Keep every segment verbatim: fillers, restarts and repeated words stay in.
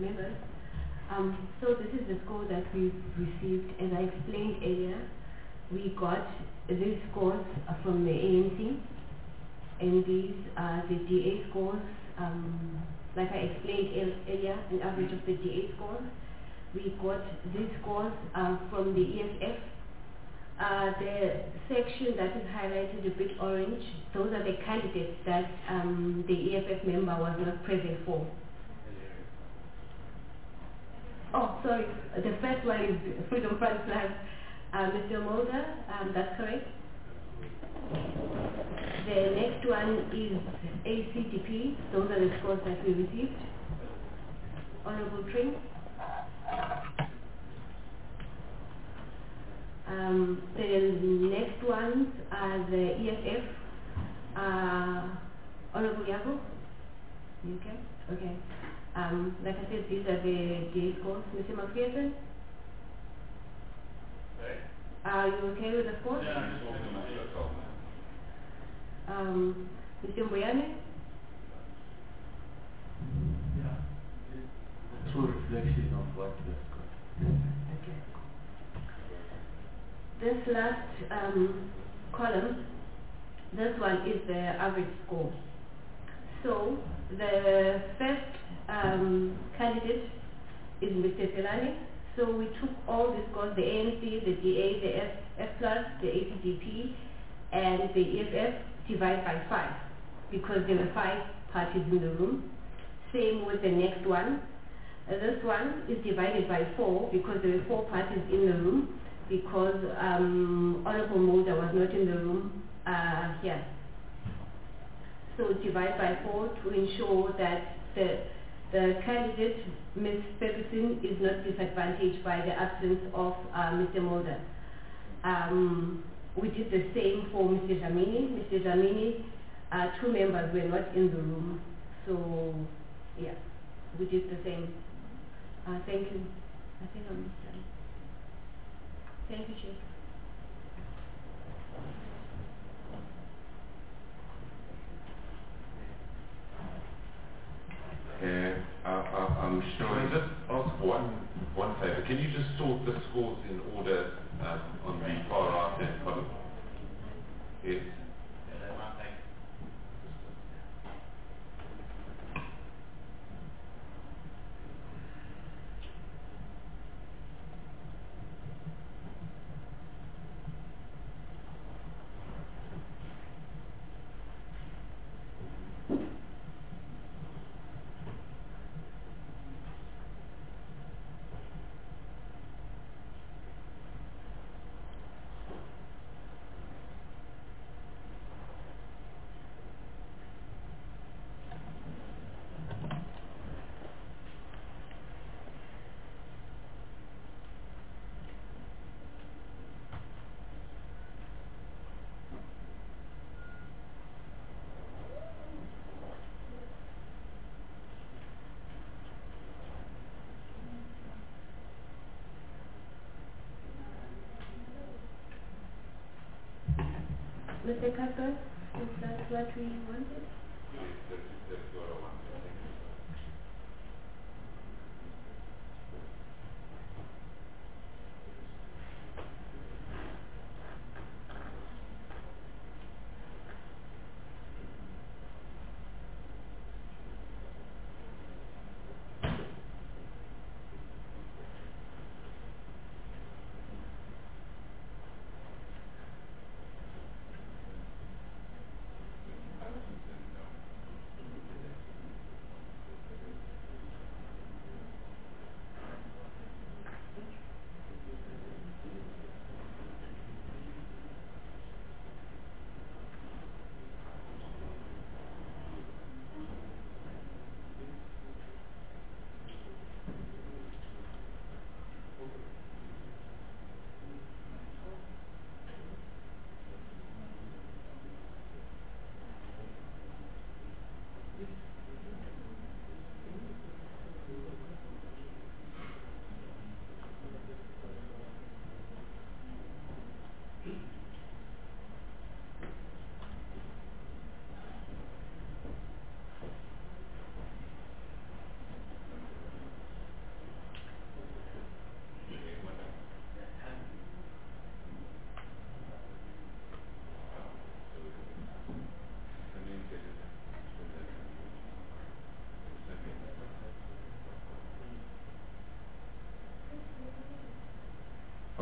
members. Um, so this is the score that we've received. As I explained earlier, we got these scores from the A N C, and these are the D A scores. Um, like I explained earlier, an average of the D A scores. We got these scores uh, from the E F F. Uh, the section that is highlighted a bit orange, those are the candidates that um, the E F F member was not present for. Oh, sorry. The first one is Freedom Front Plus. Uh, Mister Mulder, um, that's correct. The next one is A C D P. Those are the scores that we received. Honorable Tring. Um, the next ones are the E F F. Uh, Honorable Yago. Okay. Okay. Um, like I said, these are the D A scores. Mister McPherson. Are you okay with the scores? Yeah, I'm just walking my yourself. Um, Mister Mbuyane? Yeah. True reflection of what we have got. Okay. This last um, column, this one is the average score. So the first um, candidate is Mister Pelani. So we took all the scores, the A N C, the D A, the F, F plus, the A C D P, and the E F F, divided by five, because there were five parties in the room. Same with the next one. Uh, this one is divided by four, because there were four parties in the room, because um, Honorable Mulder was not in the room uh, here. So divide by four to ensure that the the candidate, Miz Ferguson, is not disadvantaged by the absence of uh, Mister Mulder. Um, we did the same for Mister Jamini. Mister Jamini, uh, two members were not in the room. So, yeah, we did the same. Uh, thank you. I think I'm done. Thank you, Chief. Uh, I, I, I'm sure. Can I just ask one one favor? Can you just sort the scores in order um, on the far right hand column? Yes. Mister Carter, is that what we wanted? Yes, that's, that's what I wanted. Thank you.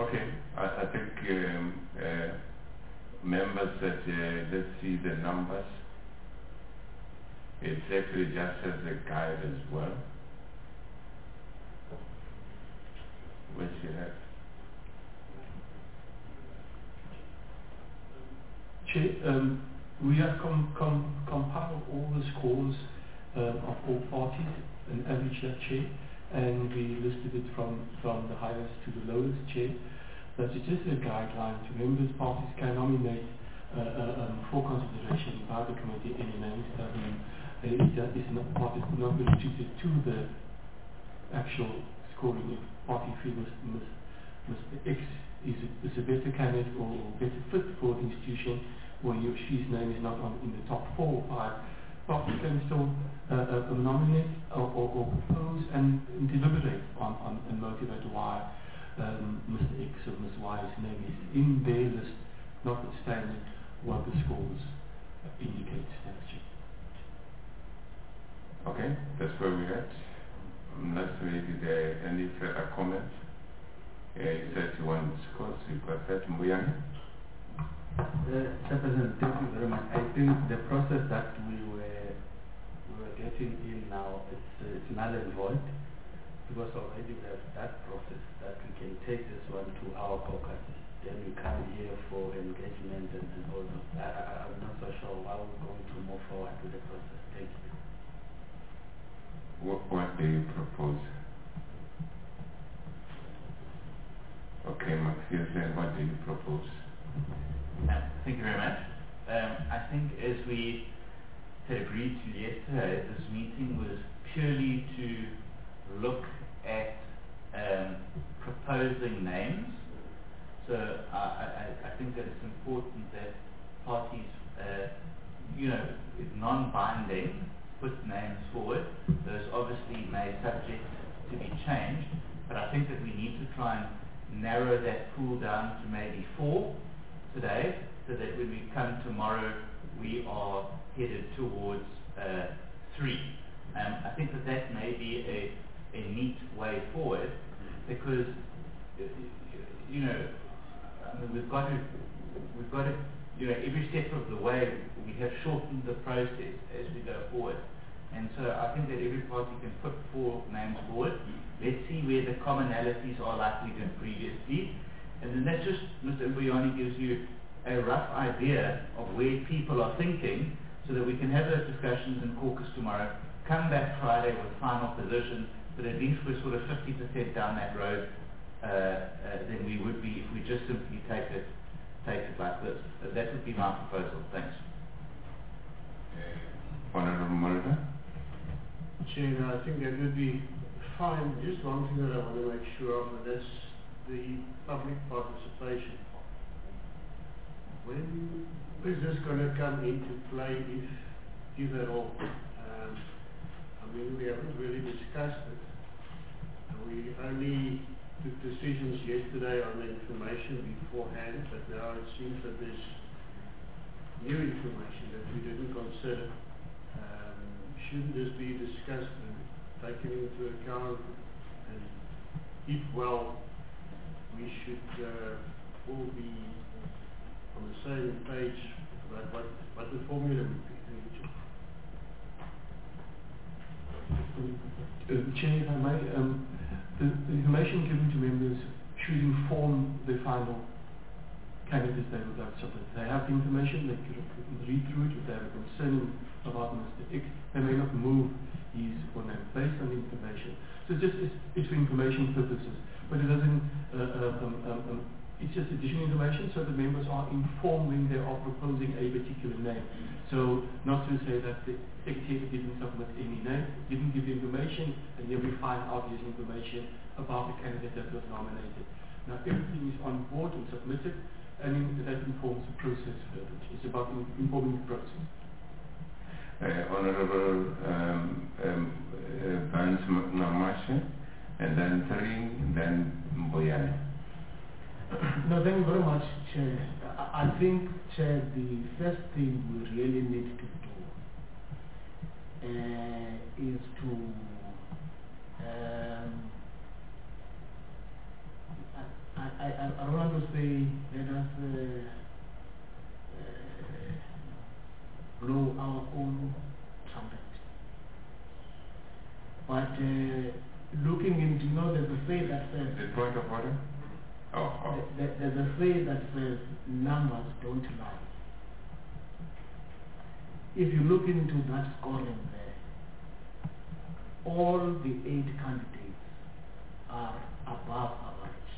Okay, I, I think um, uh, members said, uh, let's see the numbers. It's actually just as a guide as well. Which you have. Chair, um, we have com com compiled all the scores um, of all parties and average that, Chair, and we listed it from, from the highest to the lowest, Chair. But it's just a guideline to members. Parties can nominate uh, uh, um, for consideration by the committee any names. Um, it is not, parties could not be restricted to the actual scoring. If party feels Mister X is a, is a better candidate or better fit for the institution, or he or she's name is not on in the top four or five, parties can still uh, uh, nominate or, or, or propose and, and deliberate on, on and motivate why um, Mister X or Miss Y's name is in their list, notwithstanding what the scores indicate. Okay, that's where we're at. Unless maybe there are any further comments. Uh, you said you want scores, you've got that. Mbuyane? Uh, Chairperson, thank you very much. I think the process that we were we were getting in now, it's, uh, it's null and void, because already we have that process that we can take this one to our caucus. Then we come here for engagement and, and all that. I, I, I'm not so sure how we're going to move forward with the process. Thank you. What, what do you propose? Okay, Maxius, what do you propose? Uh, thank you very much. Um, I think as we had agreed to yesterday, this meeting was purely to look at um, proposing names. So uh, I, I think that it's important that parties, uh, you know, if non-binding, put names forward. Those obviously may subject to be changed, but I think that we need to try and narrow that pool down to maybe four today, so that when we come tomorrow, we are headed towards uh, three. Um, I think that that may be a, a neat way forward, because you know, I mean, we've got to, we've got to, you know, every step of the way we have shortened the process as we go forward. And so I think that every party can put four names forward. Let's see where the commonalities are like we did previously. And then that just, Mister Mbuyane, gives you a rough idea of where people are thinking, so that we can have those discussions in caucus tomorrow, come back Friday with final positions, but at least we're sort of fifty percent down that road uh, uh, than we would be if we just simply take it, take it like this. Uh, that would be my proposal. Thanks. Uh, Honorable Mulder? Chair, I think that would be fine. Just one thing that I want to make sure of, and that's the public participation. When is this going to come into play, if, if at all? Um, I mean, we haven't really discussed it. We only took decisions yesterday on the information beforehand, but now it seems that there's new information that we didn't consider. Um, shouldn't this be discussed and taken into account? And if well, we should uh, all be on the same page about what, what the formula would be. Uh, Chair, if I may, um, the, the information given to members should inform the final candidates they would like to submit. They have the information, they could read through it. If they have a concern about Mister X, they may not move his or name based on the information. So it's just it's, it's for information purposes, but it doesn't. Uh, um, um, um, it's just additional information, so the members are informed when they are proposing a particular name. So not to say that the secretary didn't submit any name, didn't give information, and then we find out his information about the candidate that was nominated. Now everything is on board and submitted, and that informs the process further. It's about informing the process. Uh, Honorable um, um, uh, Barnes Namashi, and then three, then Mbuyane. No, thank you very much, Chair. I, I think, Chair, the first thing we really need to do uh, is to um, I, I, I, looking into, you know, there's a say that says, The point of order? Oh, oh. th- th- there's a say that says numbers don't lie. If you look into that scoring there, all the eight candidates are above average.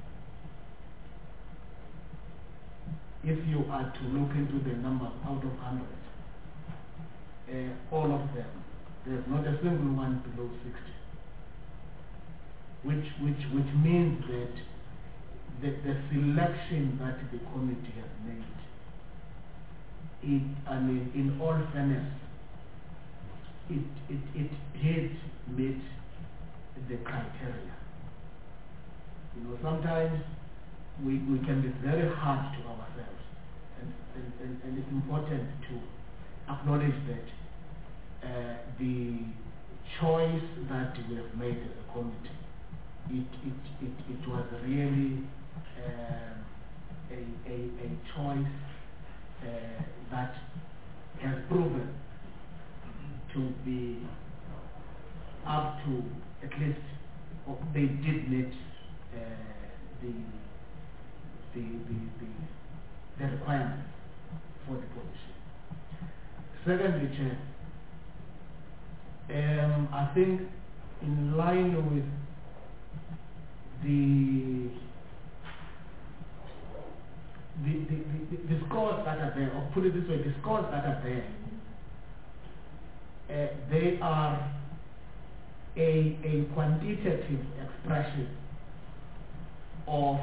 If you are to look into the numbers out of one hundred, uh, all of them, there's not a single one below sixty. Which, which, which means that the, the selection that the committee has made, it, I mean, in all fairness, it, it, it had met the criteria. You know, sometimes we, we can be very hard to ourselves, and, and, and, and it's important to acknowledge that uh, the choice that we have made as a committee, it, it, it, it was really um, a, a, a choice uh, that has proven to be up to, at least, or they did meet uh, the, the, the, the, the requirements for the position. Secondly, Chair, um, I think in line with the the, the, the, the scores that are there, or put it this way, the scores that are there, uh, they are a, a quantitative expression of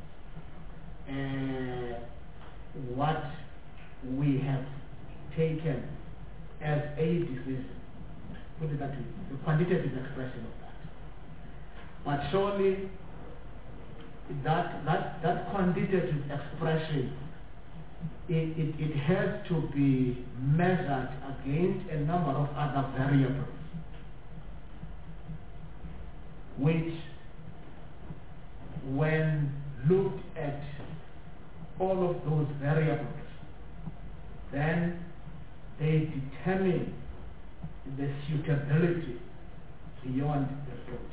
uh, what we have taken as a decision. Put it that way, the quantitative expression of that. But surely that that that quantitative expression, it, it, it has to be measured against a number of other variables, which, when looked at all of those variables, then they determine the suitability beyond reproach.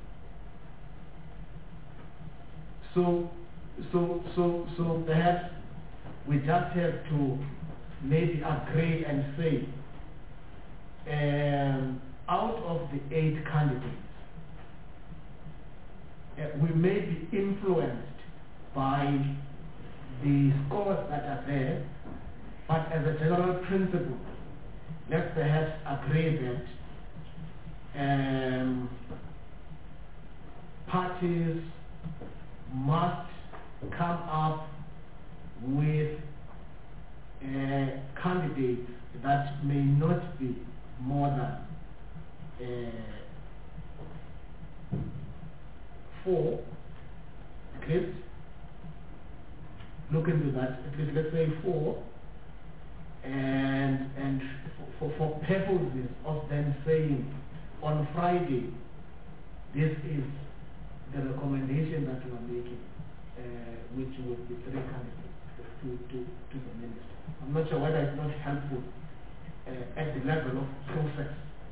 So, so, so, so perhaps we just have to maybe agree and say, um, out of the eight candidates, uh, we may be influenced by the scores that are there, but as a general principle, let's perhaps agree that um, parties must come up with uh, candidates that may not be more than uh, four, at least. Look into that, at least let's say four, and and for, for purposes of them saying on Friday, this is the recommendation that we are making, uh, which would be three candidates to, to, to the minister. I'm not sure whether it's not helpful uh, at the level of process.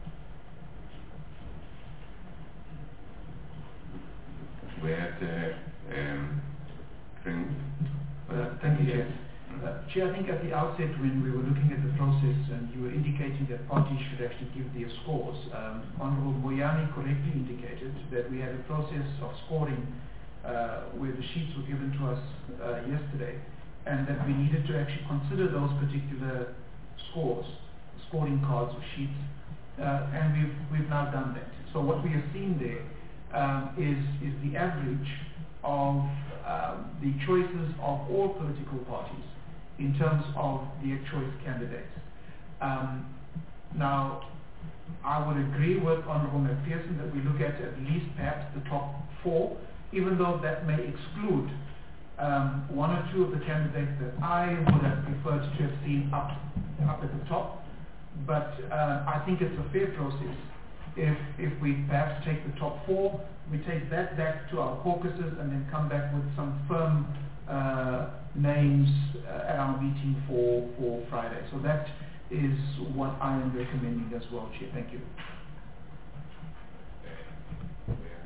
We had uh, um, thing. Uh, thank you, Chair. Uh, Chair, I think at the outset when we were looking at the process and you were indicating that parties should actually give their scores, um, Honourable Moyani correctly indicated that we had a process of scoring uh, where the sheets were given to us uh, yesterday, and that we needed to actually consider those particular scores, scoring cards or sheets, uh, and we've, we've now done that. So what we are seeing there um, is, is the average of um, the choices of all political parties in terms of their choice candidates. Um, now, I would agree with Honourable McPherson that we look at at least perhaps the top four, even though that may exclude um, one or two of the candidates that I would have preferred to have seen up, up at the top. But uh, I think it's a fair process. If, if we perhaps take the top four, we take that back to our caucuses and then come back with some firm uh, names uh, at our meeting for, for Friday. So that is what I am recommending as well, Chair. Thank you. Okay.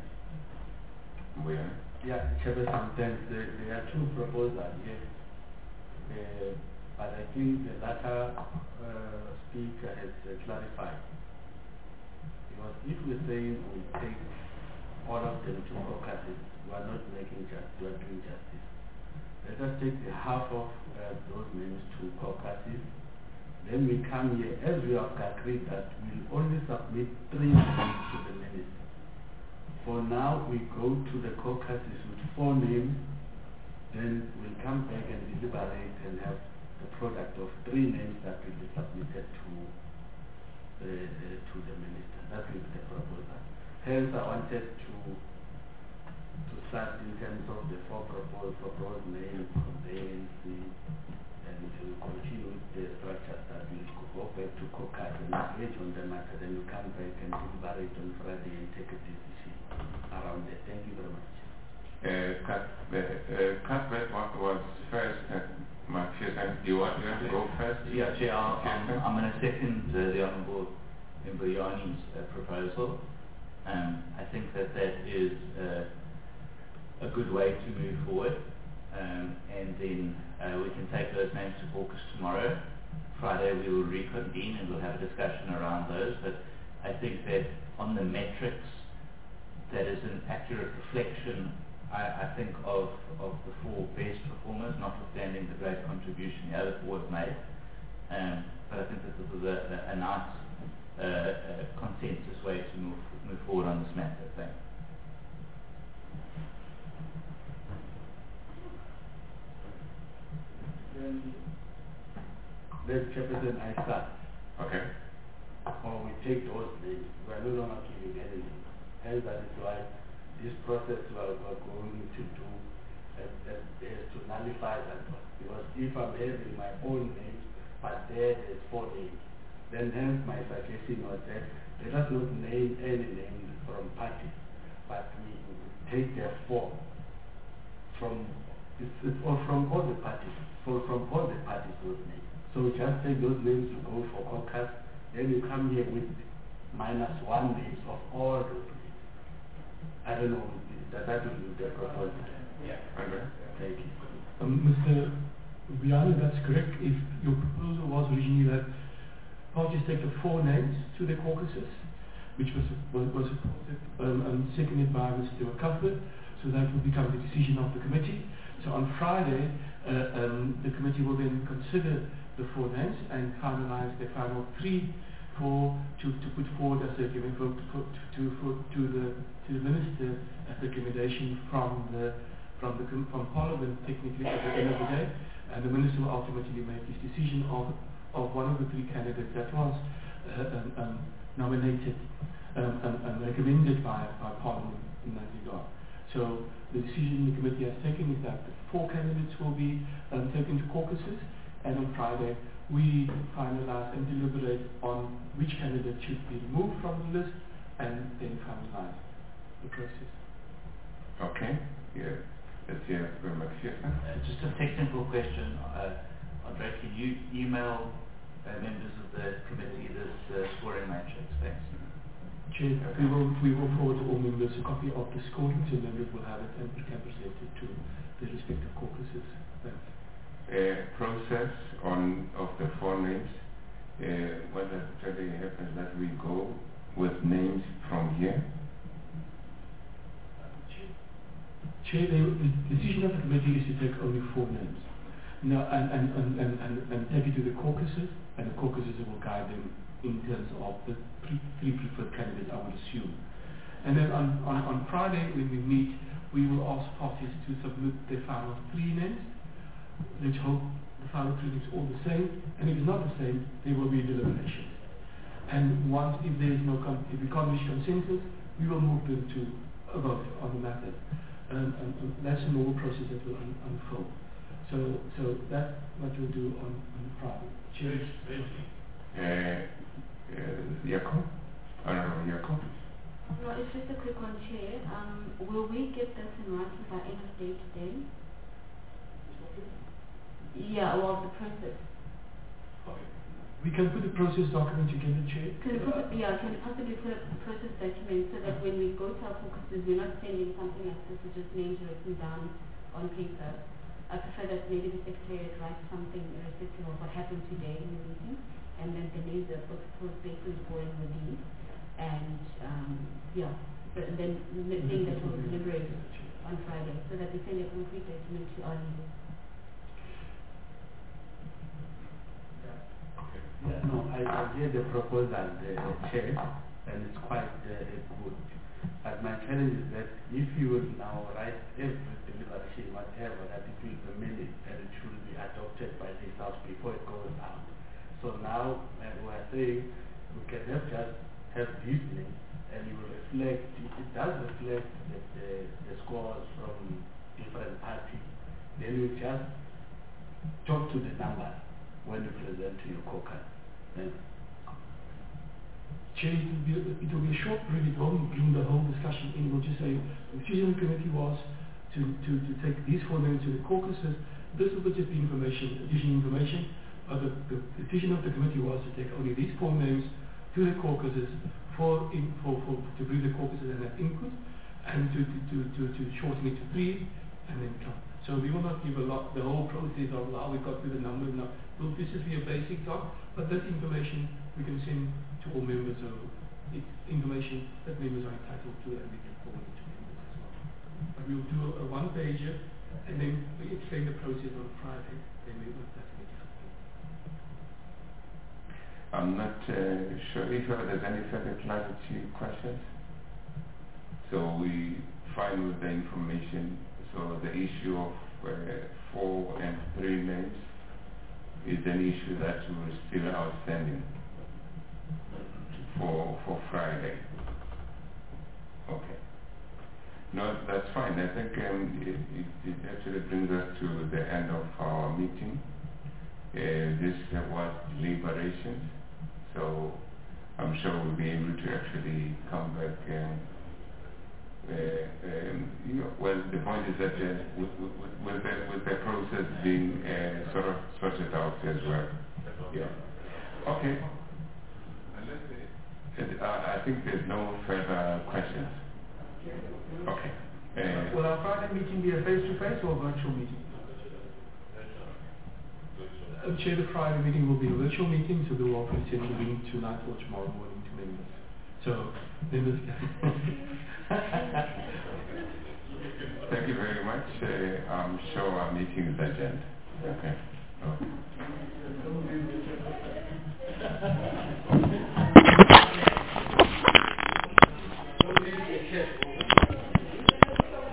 Mbuyane. Yeah, Chairperson, thanks. There, there are two proposals here. Uh, but I think the latter uh, speaker has uh, clarified. Because if we're saying we take all of them to caucuses, we are not making justice, we are doing justice. Let us take the half of uh, those names to caucuses. Then we come here, as we have agreed that we'll only submit three names to the minister. For now, we go to the caucuses with four names, then we'll come back and deliberate and have the product of three names that will be submitted to uh, uh, to the minister. That will be the proposal. Hence, I wanted to to start in terms of the four proposed, proposed names, conveyance, and to continue with the structures that will go back to caucus and engage on the matter. Then you come back and deliberate on Friday and take a decision around it. Thank you very much. Uh, Cuthbert uh, was first. Uh, Mathias, do you want, you want to go first? Yeah, Chair, I'm, I'm going to second uh, the Honourable Mbuyani's uh, proposal. Um, I think that that is uh, a good way to move forward. Um, and then uh, we can take those names to caucus tomorrow. Friday we will reconvene and we'll have a discussion around those. But I think that on the metrics, that is an accurate reflection, I, I think, of, of the four best performers, notwithstanding the great contribution the other four have made. Um, but I think that this is a, a, a nice uh, uh, consensus way to move, move forward on this matter. Thanks. Then, let's Chairperson, I start. Okay. Or we take those names. We are no longer giving any names. Hence, that is why this process we are, we are going to do uh, uh, is to nullify that one. Because if I'm having my own names, but there there's four names, then hence my suggestion was that let us not name any names from parties, but we, we take their four from it's, it's all from all the parties, so from all the parties those names. So we just take those names to go for caucus, then you come here with minus one names of all those names. I don't know that that will be the proposal. Yeah. Okay. Thank you. Um, Mister Mbuyane, that's correct. If your proposal was originally that parties take the four names to the caucuses, which was was, was supported um, and seconded by Mister Cuthbert, so that will become the decision of the committee. So on Friday, uh, um, the committee will then consider the four names and finalize their final three for to, to put forward as a given vote to, put, to, for, to the to the minister as a recommendation from the from the from Parliament technically at the end of the day, and the minister will ultimately make his decision of of one of the three candidates that was uh, um, um, nominated um, and, and recommended by by Parliament in that regard. So the decision the committee has taken is that the four candidates will be um, taken to caucuses, and on Friday we finalize and deliberate on which candidate should be removed from the list and then finalize the process. Okay. Yeah. Let's hear from Mathias. Uh, just a technical question. Uh, Andre, can you email uh, members of the committee this uh, scoring matrix? Thanks. Chair, we will, we will forward to all members a copy of the scoring, so members will have it and we can present it to the respective caucuses. Thanks. Uh, process on of the four names. Uh, what has today happens that we go with names from here. Chair, the, the decision of the committee is to take only four names. Now, and, and, and, and, and, and take it to the caucuses, and the caucuses will guide them in terms of the pre three preferred candidates, I would assume. And then on, on, on Friday, when we meet, we will ask parties to submit their final three names. Let's hope the final three names all the same, and if it's not the same, there will be deliberations. And once, if there is no, con if we can't reach consensus, we will move them to a vote on the matter. Um, and, and that's a normal process that will un unfold. So, so that's what we'll do on, on Friday. Cheers. Uh, uh, Jacob? Honorable Jacob? No, it's just a quick one, Chair. Um, will we get this in writing by end of day today? Yeah, well, the process. Okay. We can put a process document together, Chair. Can you put a, yeah, can you possibly put a process document so that when we go to our focuses, we're not sending something like this with just names written down on paper. I prefer that maybe the secretariat writes something irrespective of what happened today in the meeting, and then the names of proposed places going with these, and um, yeah, so, and then the thing that we'll deliberate on Friday, so that we send a concrete document to our leaders. Yeah, no, I, I hear the proposal, the uh, chair, and it's quite uh, good. But my challenge is that if you would now write every deliberation, whatever, that it will be minute and it should be adopted by this house before it goes out. So now uh, we are saying we can have just have this name and you will reflect, if it does reflect the, the, the scores from different parties, then you just talk to the number when you present to your caucus. Yeah. Chair, it will, be, it will be a short period. It won't bring the whole discussion in. We'll just say the decision committee was to, to, to take these four names to the caucuses. This will just be information, additional information. But the, the decision of the committee was to take only these four names to the caucuses for, in, for, for to bring the caucuses and have input, and to, to, to, to, to shorten it to three, and then come. So we will not give a lot, the whole process of how we got to the number. Now, well, this is a basic talk, but that information we can send to all members. So it's information that members are entitled to, and we can forward it to members as well. But we'll do a, a one pager, and then we explain the process on Friday. Then we will that make it. I'm not uh, sure if there's any further clarity questions. So we find with the information. So the issue of uh, four and three names is an issue that was still outstanding for for Friday. Okay. No, that's fine. I think um, it, it, it actually brings us to the end of our meeting. Uh, this uh, was deliberations, so I'm sure we'll be able to actually come back and Uh, um, you know, well, the point is that uh, with, with, with, the, with the process being uh, sort of sorted out as well. Yeah. Okay. Uh, I think there's no further questions. Okay. Uh, Will our Friday meeting be a face-to-face or a virtual meeting? Uh, Chair, the Friday meeting will be a virtual meeting, so we will offer send the link tonight or tomorrow morning to members. So, members. Thank you very much. Uh, I'm sure our meeting is adjourned. Okay. Okay.